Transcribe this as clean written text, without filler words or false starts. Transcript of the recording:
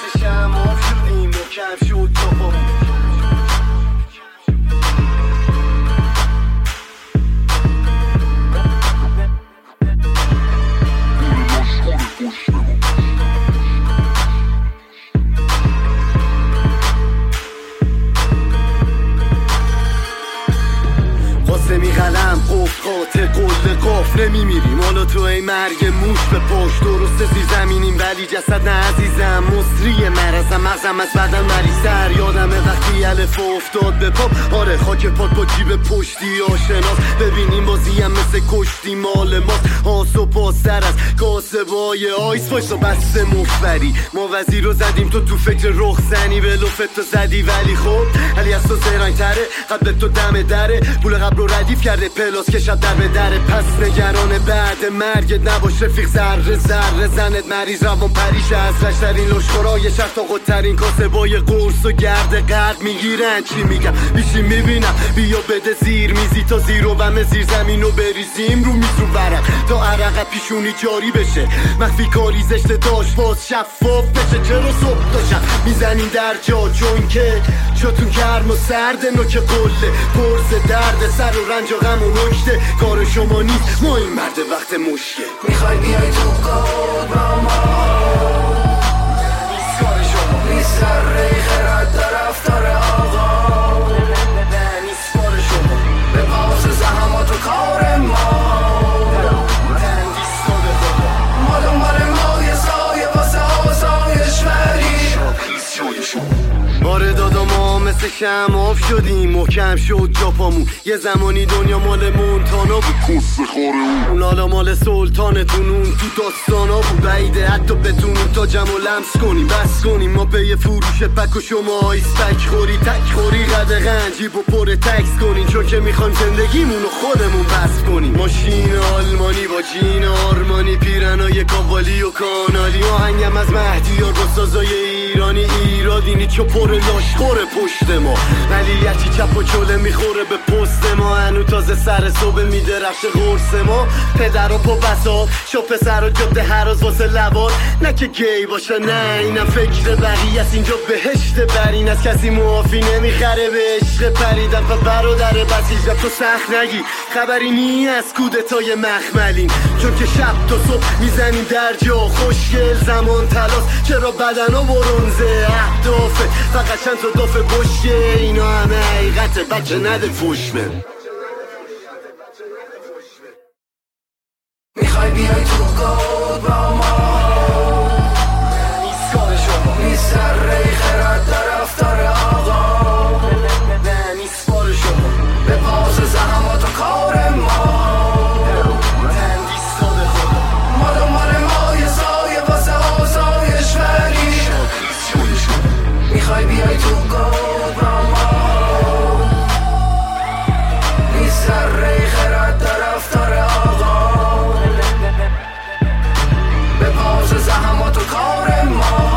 مثل شمع آب شدیم محکم شد جاپامون قاسمی قلم قفل قاطع قل قاف نمیمیریم حالا تو ای مرگ موش به پاش درسته زیر زمینیم ولی جسد نه عزیزم مصری مرزم مغزم از بدن مریض‌تر یادمه وقتی الف افتاد به پاپ آره خاک پات با جیب پشتی آشناس ببینیم بازیم مثل کشتی مال ماست آسو پاستر از کاسبای آیس وایسا بس مفبری ما وزیر رو زدیم تو فکر رخ زنی به لفت تو زدی ولی خب علی از تو زرنگ تره قبل تو دم دره پول قبل رو ردیف کرده پلاس کشد در به دره پس نگران بعد مرگت نباش رفیق ذره ذره زنت مریض روان پریش از رشترین لشخورای شرط و قدترین کاسبای قرص و گرد قرد میگیرن چی میگم بیشی میبینم بیا بده زیر میزی تا زیر و بم زیر زمین رو بریزیم رو میز رو برم تا عرق پیشونی جاری بشه مخفی کاری زشت داشت باز شفاف بشه چرا صبح داشتم میزنیم در جا چون که چاتون گرم و سرد نوک قله پرز درد سر و رنج و غم و نکته کار شما نیست ما این مرد وقت مشکل میخوای بیای تو کود با ما نیست کار شما نیست در ریخرد در رفتار آقا نیست کار شما به پاس زحمات و کار ما ما دنبال ما یه سایه واسه آسایش ولی باره دادا ما مثل شمع آب شدیم محکم شد جاپامون یه زمانی دنیا مال مونتانا بود کس خاره اون لالا مال سلطانتون اون تو داستانا بود بعیده حتی بتونیم تا جمع و لمس کنیم بس کنیم ما به یه فروش پک و شما آیسپک خوری تک خوری قد غنجیب و پر تکس کنیم چون که میخوایم زندگیمون رو خودمون بس کنیم ماشین آلمانی با جین آرمانی پیرنای کاوالی و کانالی آهنگم از مهدیار با سازای ایرانی ایرادینی چو پر لاشخوره پشت ما ولی یکی چپ و چله میخوره به پست ما هنو تازه سر صبح میده رفت قرص ما پدر و پا بسات شو پسر و جده هراز واسه لبات نه که گی باشه نه اینم فکر بقیه است اینجا بهشت برین از کسی معافی نمیخره به عشق پریدن و برادر بسیج تو سخت نگی خبری نی از کودتای مخملین چون که شب تا صبح میزنیم در جا خوشگل زمان تلاس چرا بدن و برونزه اهدافه فقط چند تا دافه بشکه اینا همه حقیقته بچه نده فوش من میخوای بیای تو کود با ما نیست کار شما نیست در ریخرد در رفتار آقا نیست کار شما به پاس زحمات و کار ما ما دنبال ما یه سایه واسه آسایش ولی میخوای بیای تو کود با ما نیست در ریخرد در رفتار آقا به پاس زحمات و کار ما